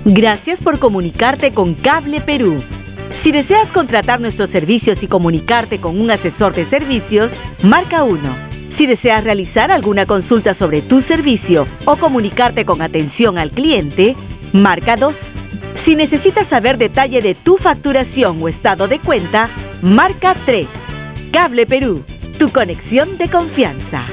Gracias por comunicarte con Cable Perú. Si deseas contratar nuestros servicios y comunicarte con un asesor de servicios, marca 1. Si deseas realizar alguna consulta sobre tu servicio o comunicarte con atención al cliente, marca 2. Si necesitas saber detalle de tu facturación o estado de cuenta, marca 3. Cable Perú, tu conexión de confianza.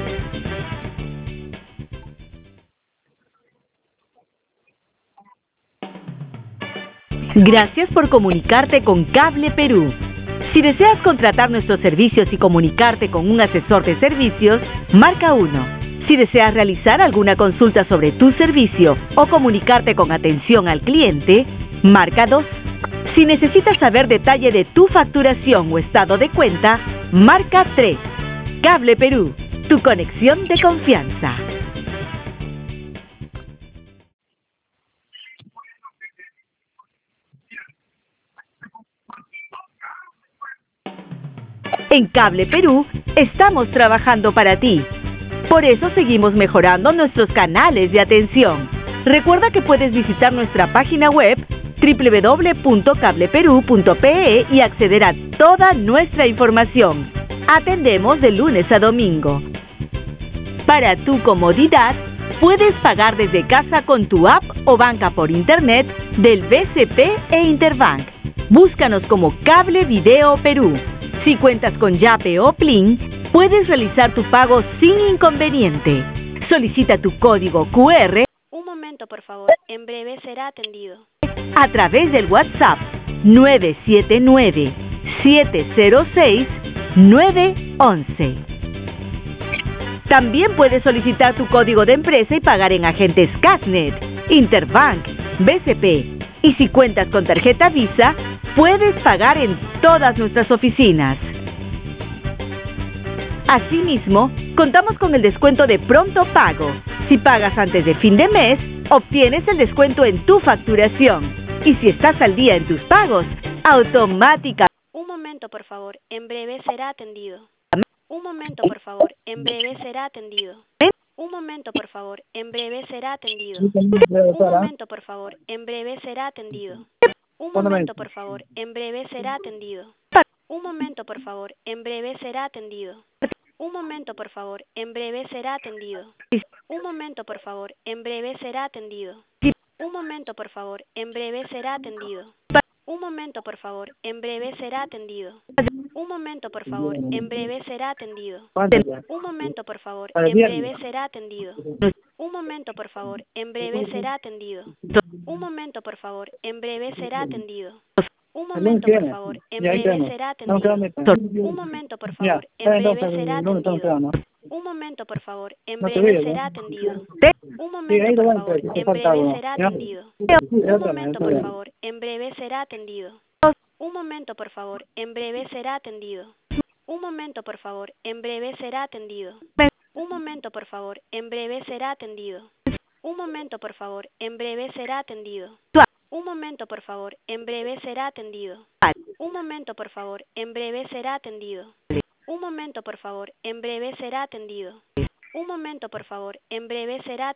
Gracias por comunicarte con Cable Perú. Si deseas contratar nuestros servicios y comunicarte con un asesor de servicios, marca 1. Si deseas realizar alguna consulta sobre tu servicio o comunicarte con atención al cliente, marca 2. Si necesitas saber detalle de tu facturación o estado de cuenta, marca 3. Cable Perú, tu conexión de confianza. En Cable Perú estamos trabajando para ti. Por eso seguimos mejorando nuestros canales de atención. Recuerda que puedes visitar nuestra página web www.cableperu.pe y acceder a toda nuestra información. Atendemos de lunes a domingo. Para tu comodidad, puedes pagar desde casa con tu app o banca por internet del BCP e Interbank. Búscanos como Cable Video Perú. Si cuentas con Yape o Plin, puedes realizar tu pago sin inconveniente. Solicita tu código QR. Un momento, por favor. En breve será atendido. A través del WhatsApp 979-706-911. También puedes solicitar tu código de empresa y pagar en agentes Casnet, Interbank, BCP. Y si cuentas con tarjeta Visa, puedes pagar en todas nuestras oficinas. Asimismo, contamos con el descuento de pronto pago. Si pagas antes de fin de mes, obtienes el descuento en tu facturación. Y si estás al día en tus pagos, automáticamente. Un momento, por favor. En breve será atendido. Un momento, por favor. En breve será atendido. Un momento, por favor. En breve será atendido. Un momento, por favor. En breve será atendido. Un momento, por favor. En breve será atendido. Un momento, por favor. En breve será atendido. Un momento, por favor. En breve será atendido. Un momento, por favor. En breve será atendido. Un momento, por favor. En breve será atendido. Un momento, por favor. En breve será atendido. Un momento, por favor. En breve será atendido. Un momento, por favor. En breve será atendido. Un momento, por favor. En breve será atendido. Un momento, por favor. En breve será atendido. Un momento, por favor. En breve será atendido. Un momento, por favor. En breve será atendido. Un momento, por favor. En breve será atendido. Un momento, por favor. En breve será atendido. Un momento, por favor. En breve será atendido. Un momento, por favor. En breve será atendido. Un momento, por favor. En breve será atendido. Un momento, por favor. En breve será atendido. Un momento, por favor. En breve será atendido. Un momento, por favor. En breve será atendido. Un momento, por favor. En breve será atendido. Un momento, por favor. En breve será atendido. Un momento, por favor. En breve será